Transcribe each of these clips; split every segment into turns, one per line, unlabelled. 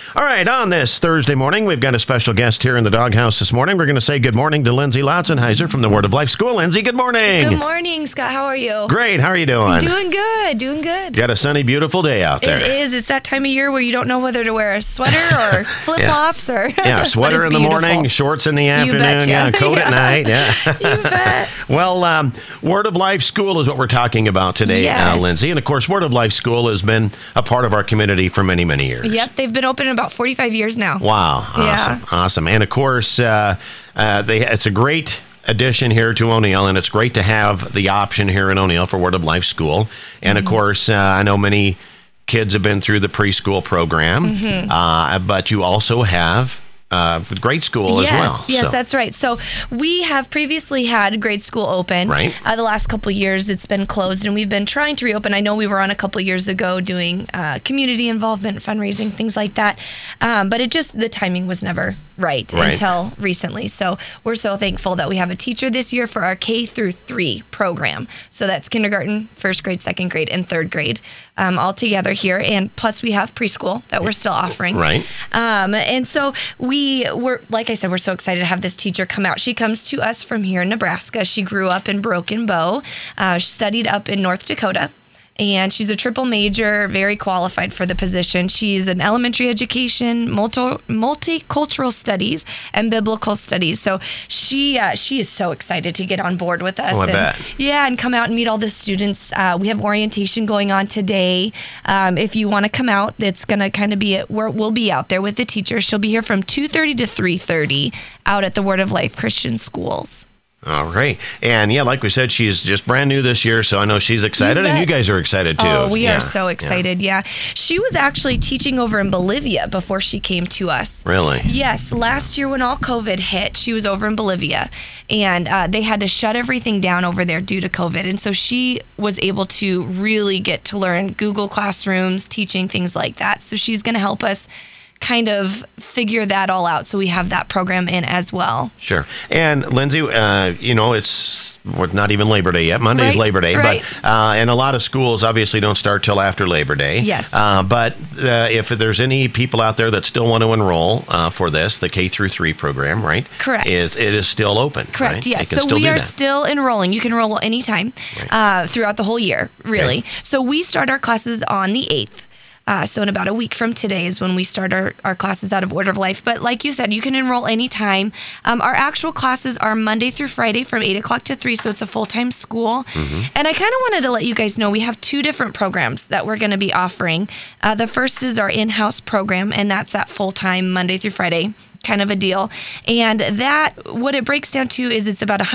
All right, on this Thursday morning, we've got a special guest here in the doghouse this morning. We're going to say good morning to Lindsay Lotzenheiser from the Word of Life School. Lindsay, good morning.
Good morning, Scott. How are you?
Great. How are you doing?
Doing good.
Got a sunny, beautiful day out there.
It is. It's that time of year where you don't know whether to wear a sweater or flip-flops or...
Yeah, sweater in the morning, shorts in the afternoon, coat at night. Yeah.
You bet.
Well, Word of Life School is what we're talking about today,
Yes.
Lindsay. And, of course, Word of Life School has been a part of our community for many, many years.
Yep, they've been open about 45 years now.
Wow.
Yeah.
Awesome. And, of course, it's a great addition here to O'Neill, and it's great to have the option here in O'Neill for Word of Life School. And, of course, I know many kids have been through the preschool program, but you also have grade school as well.
Yes,
So-
that's right. So we have previously had grade school open.
Right.
The last couple of years it's been closed, and we've been trying to reopen. I know we were on a couple of years ago doing community involvement, fundraising, things like that. But the timing was never right until recently. So we're so thankful that we have a teacher this year for our K through 3 program. So that's kindergarten, first grade, second grade, and third grade all together here. And plus we have preschool that we're still offering.
Right.
And so we're, like I said, we're so excited to have this teacher come out. She comes to us from here in Nebraska. She grew up in Broken Bow. She studied up in North Dakota. And she's a triple major, very qualified for the position. She's an elementary education, multicultural studies, and biblical studies. So she is so excited to get on board with us.
Oh, I bet.
Yeah, and come out and meet all the students. We have orientation going on today. If you want to come out, it's going to kind of be we'll be out there with the teacher. She'll be here from 2:30 to 3:30 out at the Word of Life Christian Schools.
All right. And yeah, like we said, she's just brand new this year, so I know she's excited, and you guys are excited too.
Oh, we are so excited, yeah. She was actually teaching over in Bolivia before she came to us.
Really?
Yes. Last year when all COVID hit, she was over in Bolivia, and they had to shut everything down over there due to COVID. And so she was able to really get to learn Google Classrooms, teaching, things like that. So she's going to help us kind of figure that all out, so we have that program in as well.
Sure. And Lindsay, we're not even Labor Day yet. Monday's Labor Day,
right.
but and a lot of schools obviously don't start till after Labor Day.
Yes.
But if there's any people out there that still want to enroll for this, the K through 3 program, right?
Correct.
It is still open.
Correct,
right?
yes.
They can
So
still
we
do
are
that.
still enrolling. You can enroll anytime throughout the whole year, really.
Okay.
So we start our classes on the 8th. So in about a week from today is when we start our classes out of Word of Life. But like you said, you can enroll anytime. Our actual classes are Monday through Friday from 8 o'clock to 3, so it's a full-time school. And I kind of wanted to let you guys know we have 2 different programs that we're going to be offering. The first is our in-house program, and that's that full-time Monday through Friday kind of a deal. And that, what it breaks down to is it's about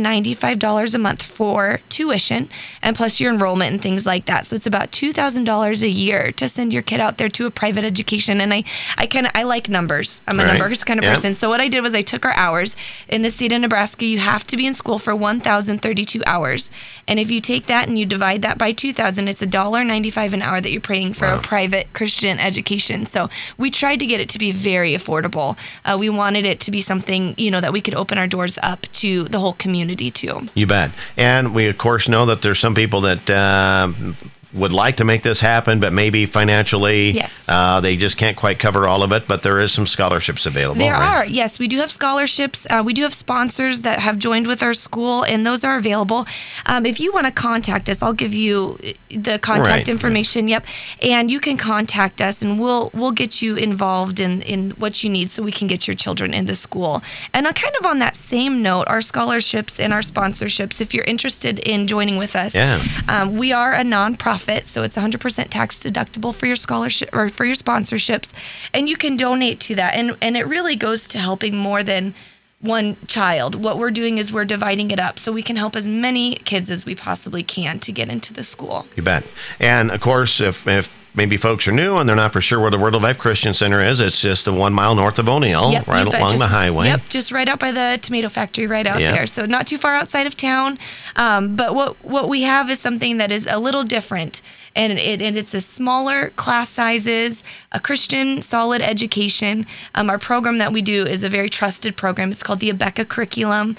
$195 a month for tuition and plus your enrollment and things like that. So it's about $2,000 a year to send your kid out there to a private education. And I like numbers. I'm a numbers kind of person. So what I did was I took our hours. In the state of Nebraska, you have to be in school for 1,032 hours. And if you take that and you divide that by 2,000, it's $1.95 an hour that you're paying for a private Christian education. So we tried to get it to be very affordable. We wanted it to be something, that we could open our doors up to the whole community to.
You bet. And we, of course, know that there's some people that would like to make this happen, but maybe financially they just can't quite cover all of it, but there is some scholarships available.
There are, yes. We do have scholarships. We do have sponsors that have joined with our school, and those are available. If you want to contact us, I'll give you the contact information. Yep. And you can contact us, and we'll get you involved in what you need so we can get your children into school. And kind of on that same note, our scholarships and our sponsorships, if you're interested in joining with us, we are a nonprofit. So it's 100% tax deductible for your scholarship or for your sponsorships, and you can donate to that. And it really goes to helping more than one child. What we're doing is we're dividing it up so we can help as many kids as we possibly can to get into the school.
You bet. And of course, if maybe folks are new and they're not for sure where the Word of Life Christian Center is, it's just 1 mile north of O'Neill, right along the highway.
Yep, just right out by the tomato factory right out there. So not too far outside of town. But what we have is something that is a little different. and it's a smaller class sizes, a Christian solid education. Our program that we do is a very trusted program. It's called the Abeka Curriculum,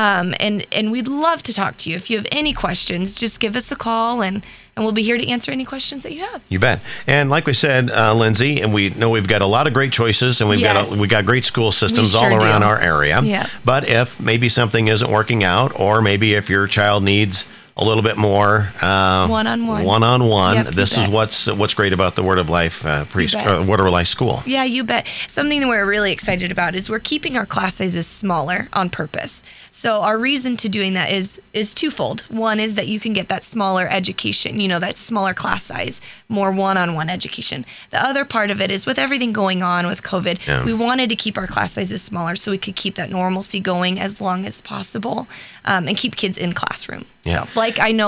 and we'd love to talk to you. If you have any questions, just give us a call, and we'll be here to answer any questions that you have.
You bet. And like we said, Lindsay, and we know we've got a lot of great choices, and we've got great school systems
We sure
all around
do.
our area.
Yeah.
But if maybe something isn't working out, or maybe if your child needs a little bit more one-on-one,
Yep,
this is what's great about the Word of Life Word of Life School.
Yeah, you bet. Something that we're really excited about is we're keeping our class sizes smaller on purpose. So our reason to doing that is twofold. One is that you can get that smaller education, that smaller class size, more one-on-one education. The other part of it is with everything going on with COVID, we wanted to keep our class sizes smaller so we could keep that normalcy going as long as possible, and keep kids in classroom.
Yeah.
So,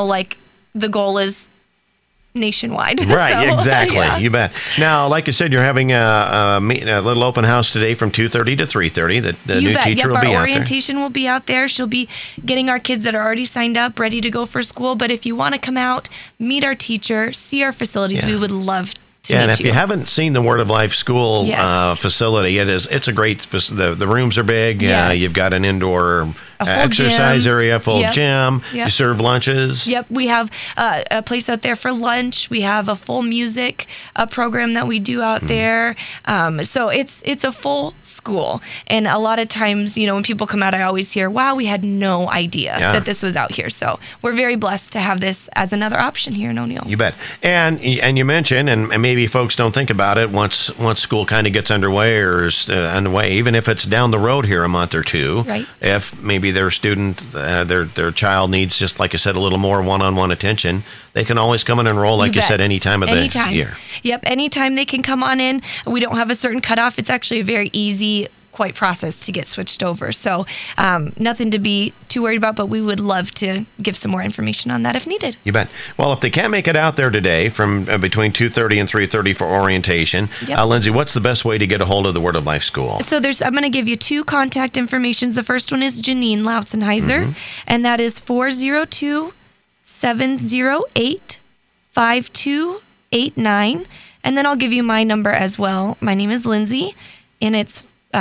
the goal is nationwide.
Right,
So,
exactly.
yeah.
You bet. Now, like you said, you're having a little open house today from 2:30 to 3:30. The
You
new
bet.
teacher will
Our
be out there.
orientation will be out there. She'll be getting our kids that are already signed up, ready to go for school. But if you want to come out, meet our teacher, see our facilities, we would love to
And
meet
if you haven't seen the Word of Life School facility, it's a great. The rooms are big.
Yes.
You've got an indoor
full
exercise
gym.
area, full gym.
Yep.
You serve lunches.
Yep, we have a place out there for lunch. We have a full music program that we do out there. So it's a full school. And a lot of times, when people come out, I always hear, "Wow, we had no idea that this was out here." So we're very blessed to have this as another option here in O'Neill.
You bet. And you mentioned, and maybe folks don't think about it once school kind of gets underway or is underway, even if it's down the road here a month or two.
Right.
If maybe their student, their child needs, just like you said, a little more one-on-one attention, they can always come and enroll, like you said, any time of the year.
Yep, anytime they can come on in. We don't have a certain cutoff. It's actually a very easy, quite process to get switched over. So nothing to be too worried about, but we would love to give some more information on that if needed.
You bet. Well, if they can't make it out there today from between 2:30 and 3:30 for orientation, Lindsay, what's the best way to get a hold of the Word of Life School?
So I'm going to give you two contact informations. The first one is Janine Lautzenheiser, and that is 402-708-5289. And then I'll give you my number as well. My name is Lindsay, and it's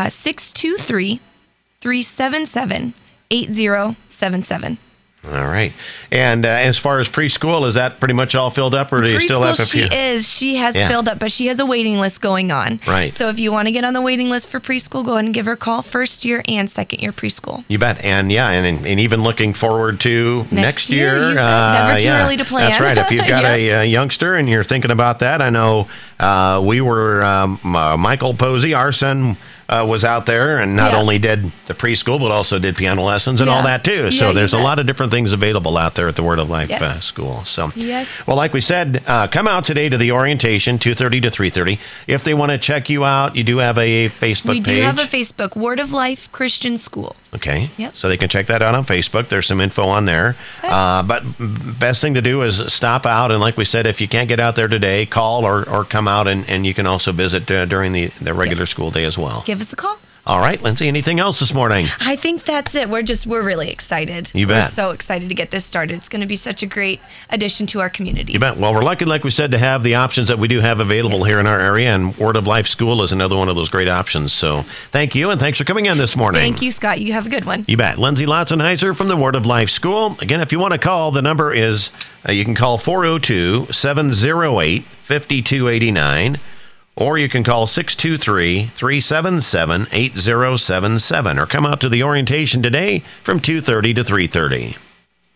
623-377-8077.
All right. And as far as preschool, is that pretty much all filled up, or do you still have a few?
She has filled up, but she has a waiting list going on.
Right.
So if you want to get on the waiting list for preschool, go ahead and give her a call. First year and second year preschool.
You bet. And and even looking forward to next year.
Never too early to plan.
That's right. If you've got a youngster and you're thinking about that, I know we were, Michael Posey, our son, was out there and not only did the preschool, but also did piano lessons and all that too. So there's a lot of different things available out there at the Word of Life School. So, well, like we said, come out today to the orientation, 2:30 to 3:30. If they want to check you out, you do have a Facebook page.
We do have a Facebook, Word of Life Christian Schools.
Okay.
Yep.
So they can check that out on Facebook. There's some info on there.
Okay.
But best thing to do is stop out. And like we said, if you can't get out there today, call or come out, and you can also visit during the regular school day as well.
Give us a call.
All right, Lindsay, anything else this morning?
I think that's it. We're really excited.
You bet.
We're so excited to get this started. It's going to be such a great addition to our community.
You bet. Well, we're lucky, like we said, to have the options that we do have available here in our area, and Word of Life School is another one of those great options. So thank you, and thanks for coming in this morning.
Thank you, Scott. You have a good one.
You bet. Lindsay Lautzenheiser from the Word of Life School. Again, if you want to call, the number is, you can call 402-708-5289. Or you can call 623-377-8077 or come out to the orientation today from 2:30 to 3:30.